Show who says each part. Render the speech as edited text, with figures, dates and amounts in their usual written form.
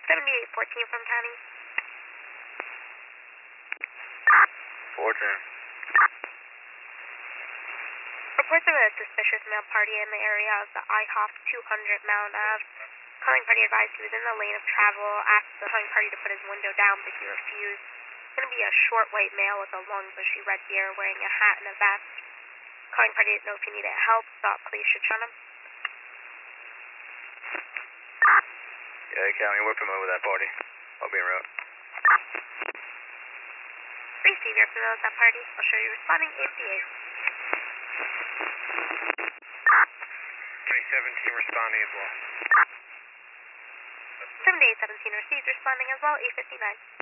Speaker 1: 7814 from county.
Speaker 2: 410.
Speaker 1: Reports of a suspicious male party in the area of the IHOP 200 Mound Ave. Calling party advised he was in the lane of travel, asked the calling party to put his window down, but he refused. It's going to be a short white male with a long bushy red beard wearing a hat and a vest. Calling party didn't know if he needed help, thought police should shun him.
Speaker 2: Yeah, County, we're familiar with that party. I'll be en route.
Speaker 1: Receive, you're familiar with that party. I'll show you responding 858.
Speaker 2: 2017 responding as well.
Speaker 1: 7817 received, responding as well, 859.